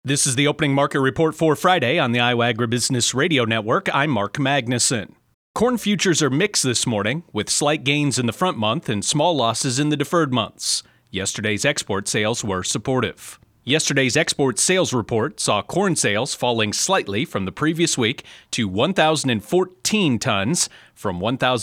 This is the opening market report for Friday on the Iowa Agribusiness Radio Network. I'm Mark Magnuson. Corn futures are mixed this morning, with slight gains in the front month and small losses in the deferred months. Yesterday's export sales were supportive. Yesterday's export sales report saw corn sales falling slightly from the previous week to 1,014 tons from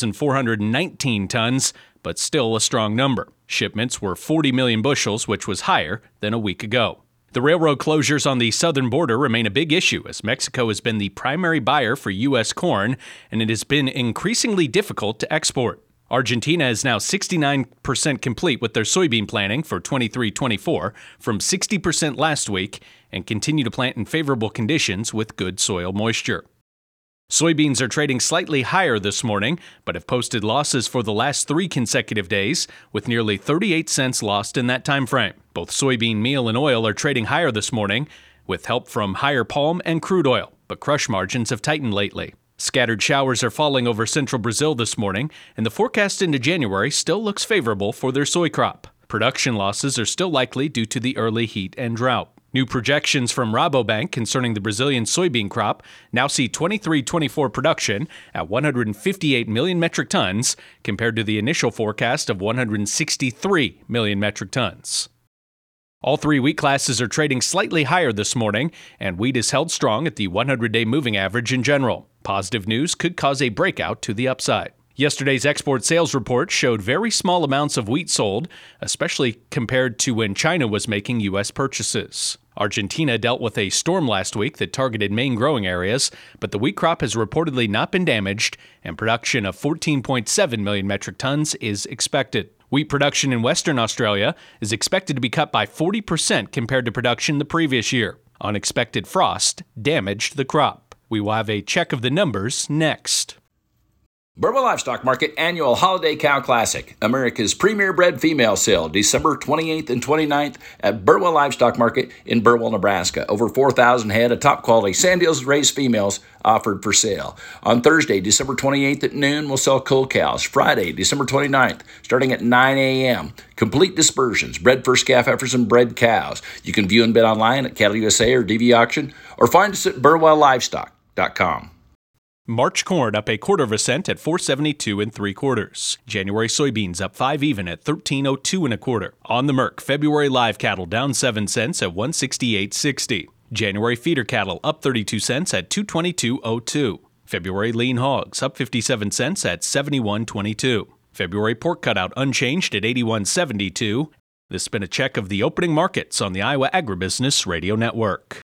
1,419 tons, but still a strong number. Shipments were 40 million bushels, which was higher than a week ago. The railroad closures on the southern border remain a big issue as Mexico has been the primary buyer for U.S. corn, and it has been increasingly difficult to export. Argentina is now 69% complete with their soybean planting for 23-24 from 60% last week and continue to plant in favorable conditions with good soil moisture. Soybeans are trading slightly higher this morning, but have posted losses for the last 3 consecutive days, with nearly 38 cents lost in that time frame. Both soybean meal and oil are trading higher this morning, with help from higher palm and crude oil, but crush margins have tightened lately. Scattered showers are falling over central Brazil this morning, and the forecast into January still looks favorable for their soy crop. Production losses are still likely due to the early heat and drought. New projections from Rabobank concerning the Brazilian soybean crop now see 23-24 production at 158 million metric tons compared to the initial forecast of 163 million metric tons. All 3 wheat classes are trading slightly higher this morning, and wheat is held strong at the 100-day moving average in general. Positive news could cause a breakout to the upside. Yesterday's export sales report showed very small amounts of wheat sold, especially compared to when China was making U.S. purchases. Argentina dealt with a storm last week that targeted main growing areas, but the wheat crop has reportedly not been damaged, and production of 14.7 million metric tons is expected. Wheat production in Western Australia is expected to be cut by 40% compared to production the previous year. Unexpected frost damaged the crop. We will have a check of the numbers next. Burwell Livestock Market Annual Holiday Cow Classic, America's premier bred female sale, December 28th and 29th at Burwell Livestock Market in Burwell, Nebraska. Over 4,000 head of top-quality Sandhills raised females offered for sale. On Thursday, December 28th at noon, we'll sell cull cows. Friday, December 29th, starting at 9 a.m. Complete dispersions, bred first calf heifers and bred cows. You can view and bid online at Cattle USA or DV Auction, or find us at burwelllivestock.com. March corn up 1/4 cent at 4.72 3/4. January soybeans up 5 even at 13.02 1/4. On the Merc, February live cattle down 7 cents at 168.60. January feeder cattle up 32 cents at 222.02. February lean hogs up 57 cents at 71.22. February pork cutout unchanged at 81.72. This has been a check of the opening markets on the Iowa Agribusiness Radio Network.